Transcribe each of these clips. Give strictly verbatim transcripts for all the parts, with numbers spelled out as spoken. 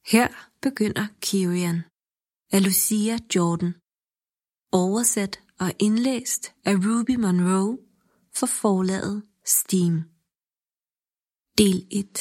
Her begynder Kyrian af Lucia Jordan. Oversat og indlæst af Ruby Monroe for forlaget Steam. Del et.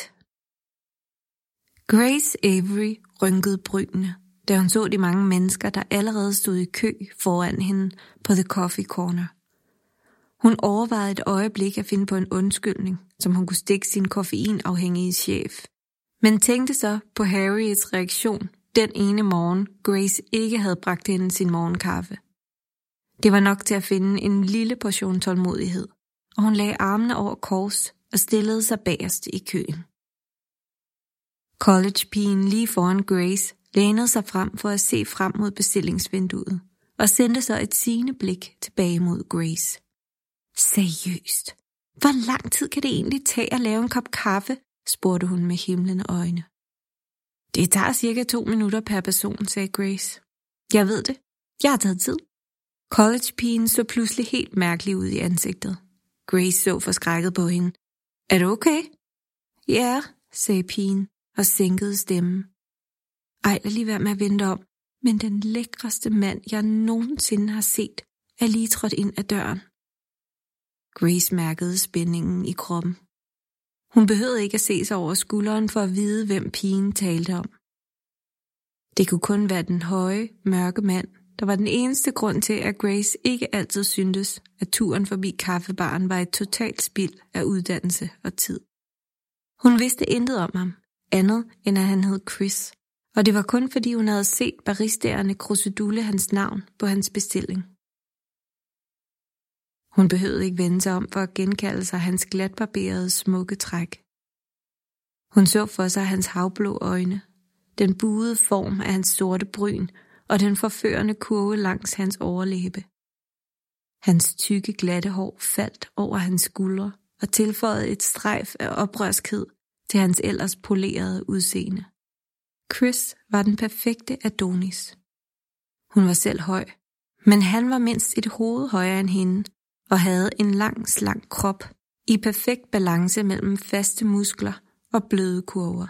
Grace Avery rynkede brynene, da hun så de mange mennesker, der allerede stod i kø foran hende på The Coffee Corner. Hun overvejede et øjeblik at finde på en undskyldning, som hun kunne stikke sin koffeinafhængige chef, men tænkte så på Harriets reaktion den ene morgen, Grace ikke havde bragt hende sin morgenkaffe. Det var nok til at finde en lille portion tålmodighed, og hun lagde armene over kors og stillede sig bagerst i køen. Collegepigen lige foran Grace lænede sig frem for at se frem mod bestillingsvinduet og sendte så et sigende blik tilbage mod Grace. Seriøst, hvor lang tid kan det egentlig tage at lave en kop kaffe, spurgte hun med himlende øjne. Det tager cirka to minutter per person, sagde Grace. Jeg ved det. Jeg har taget tid. Collegepigen så pludselig helt mærkelig ud i ansigtet. Grace så forskrækket på hende. Er du okay? Ja, sagde pigen og sænkede stemmen. Ej, lad lige være med at vente om, men den lækreste mand, jeg nogensinde har set, er lige trådt ind ad døren. Grace mærkede spændingen i kroppen. Hun behøvede ikke at se sig over skulderen for at vide, hvem pigen talte om. Det kunne kun være den høje, mørke mand, der var den eneste grund til, at Grace ikke altid syntes, at turen forbi kaffebaren var et totalt spild af uddannelse og tid. Hun vidste intet om ham, andet end at han hed Chris, og det var kun fordi hun havde set baristaerne krusedulle hans navn på hans bestilling. Hun behøvede ikke vende sig om for at genkalde sig hans glatbarberede smukke træk. Hun så for sig hans havblå øjne, den buede form af hans sorte bryn og den forførende kurve langs hans overlæbe. Hans tykke glatte hår faldt over hans skuldre og tilføjede et strejf af oprørskhed til hans ellers polerede udseende. Chris var den perfekte Adonis. Hun var selv høj, men han var mindst et hoved højere end hende og havde en lang, slank krop i perfekt balance mellem faste muskler og bløde kurver.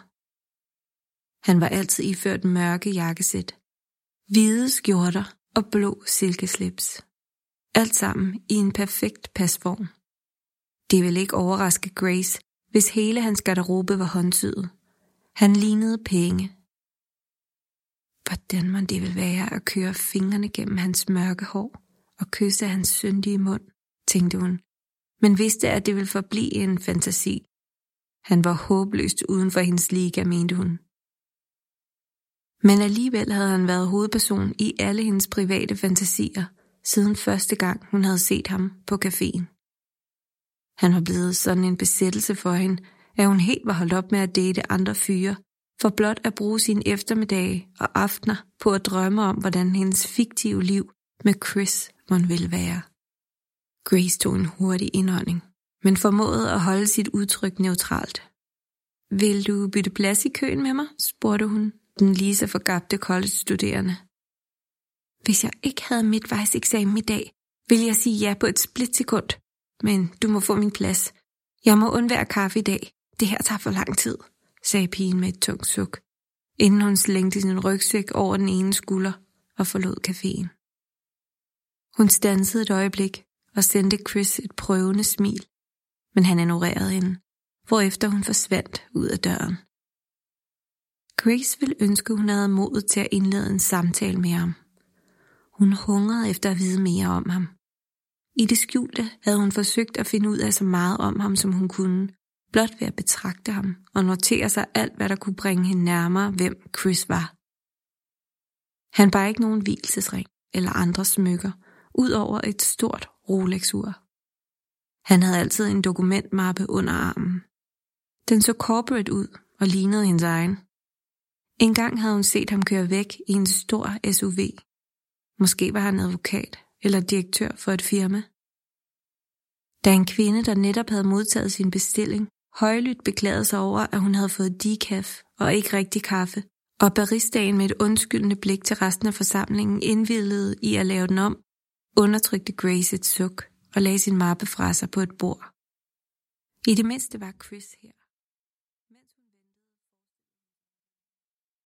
Han var altid iført mørke jakkesæt, hvide skjorter og blå silkeslips. Alt sammen i en perfekt pasform. Det ville ikke overraske Grace, hvis hele hans garderobe var håndsyet. Han lignede penge. Hvordan man det ville være at køre fingrene gennem hans mørke hår og kysse hans syndige mund, tænkte hun, men vidste, at det ville forblive en fantasi. Han var håbløst uden for hendes liga, mente hun. Men alligevel havde han været hovedperson i alle hendes private fantasier, siden første gang hun havde set ham på caféen. Han var blevet sådan en besættelse for hende, at hun helt var holdt op med at date andre fyre, for blot at bruge sine eftermiddage og aftener på at drømme om, hvordan hendes fiktive liv med Chris måtte ville være. Grace tog en hurtig indånding, men formåede at holde sit udtryk neutralt. Vil du bytte plads i køen med mig, spurgte hun, den lige så forgabte college-studerende. Hvis jeg ikke havde midtvejseksamen i dag, ville jeg sige ja på et splitsekund, men du må få min plads. Jeg må undvære kaffe i dag. Det her tager for lang tid, sagde pigen med et tungt suk, inden hun slængte sin rygsæk over den ene skulder og forlod caféen. Hun standsede et øjeblik og sendte Chris et prøvende smil, men han ignorerede hende, hvorefter hun forsvandt ud af døren. Grace ville ønske, hun havde modet til at indlede en samtale med ham. Hun hungrede efter at vide mere om ham. I det skjulte havde hun forsøgt at finde ud af så meget om ham, som hun kunne, blot ved at betragte ham og notere sig alt, hvad der kunne bringe hende nærmere, hvem Chris var. Han bar ikke nogen vielsesring eller andre smykker, ud over et stort Rolex-ur. Han havde altid en dokumentmappe under armen. Den så corporate ud og lignede hendes egen. En gang havde hun set ham køre væk i en stor S U V. Måske var han advokat eller direktør for et firma. Da en kvinde, der netop havde modtaget sin bestilling, højlydt beklagede sig over, at hun havde fået decaf og ikke rigtig kaffe, og baristaen med et undskyldende blik til resten af forsamlingen indvilligede i at lave den om, undertrykte Grace et suk og lagde sin mappe fra sig på et bord. I det mindste var Chris her.